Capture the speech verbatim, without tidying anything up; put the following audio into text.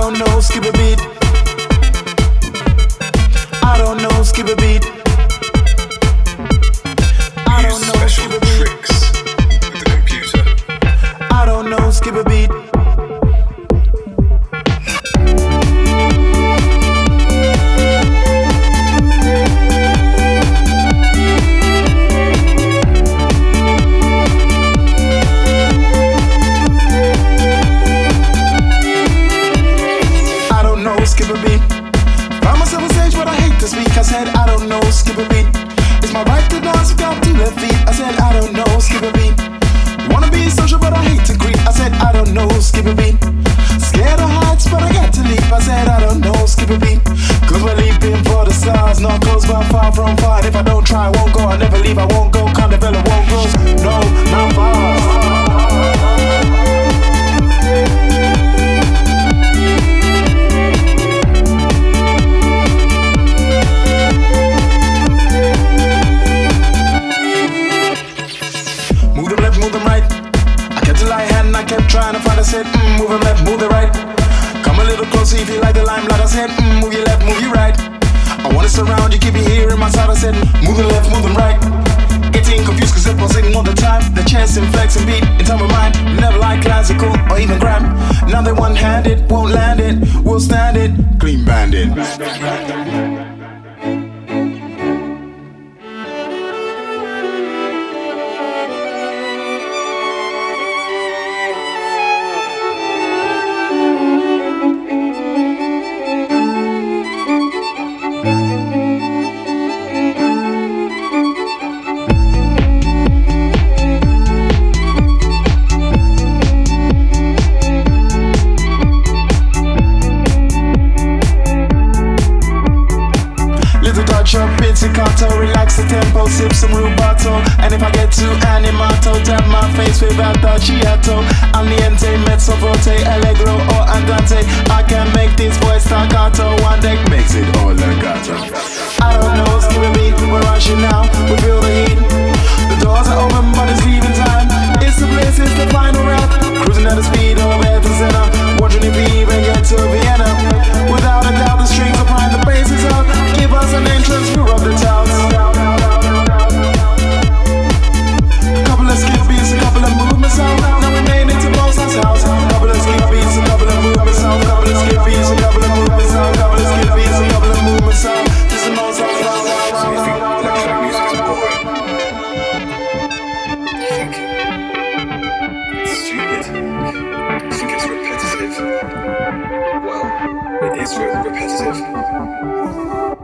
don't know, skip a beat. I don't know, skip a beat. I don't know, skip a beat. Tricks with the computer. I don't know, skip a beat. Skip a beat. Found myself on stage, but I hate to speak. I said, I don't know, skip a beat. It's my right to dance without two left feet. I said, I don't know, skip a beat. Wanna be social, but I hate to creep. I said, I don't know, skip a beat. Scared of heights, but I got to leap. I said, I don't know, skip a beat. Cause we're leaping for the stars, not close but far from far. And if I don't try, I won't go. I never leave, I won't go. Can't develop, won't grow. No, not fast. Trying to find, I said, mm, move them left, move the right. Come a little closer if you like the limelight. I said, mm, move your left, move your right. I wanna surround you, keep you here in my side. I said, move them left, move them right. Getting confused cause they're pulsating all the time. The chest and flex and beat in time of mind. Never like classical or even gram. Now they one-handed, won't land it. We'll stand it, clean bandit. Pizzicato, relax the tempo, sip some rubato. And if I get too animato, tap my face without the chiato. Al niente, mezzo forte, allegro or andante. I can make this voice staccato. One deck makes it all legato. I don't know, skip a beat, we're rushing now, we feel the heat. The doors are open but it's leaving time. It's the place, it's the final route. Cruising at the speed of Atlanta, wondering if we even get to Vienna. Without a doubt the strings are behind, the bass is out. Give us an entrance, we're up the towns. Couple of skip beats, a couple of movements out. Now we made it to Moses' house. Couple of skip beats, a couple of movements out. Couple of skip beats, a couple of movements out. Couple of skip beats, a couple of movements out. This is Moses' house. So you think electronic music is boring? You think it's stupid? You think it's repetitive? Well, it is re- repetitive.